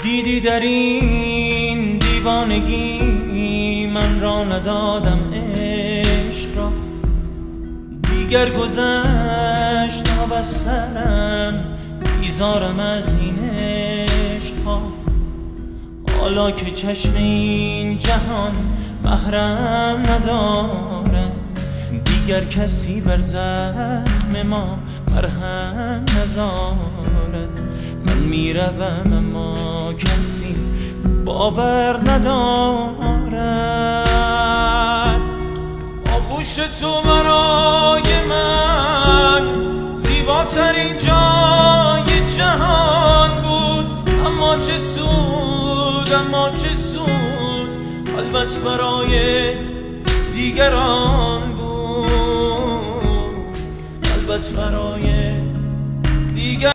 دیدی در این دیوانگی من را ندادم عشق را، دیگر گذشت آب از سرم بیزارم از این عشق ها. حالا که چشم این جهان محرم ندارد، دیگر کسی بر زخم ما مرهم نزارد. من میروم اما کسی باور ندارد. آغوش تو برای من زیباترین جای جهان بود، اما چه سود، اما چه سود، البته برای دیگران بود، البته برای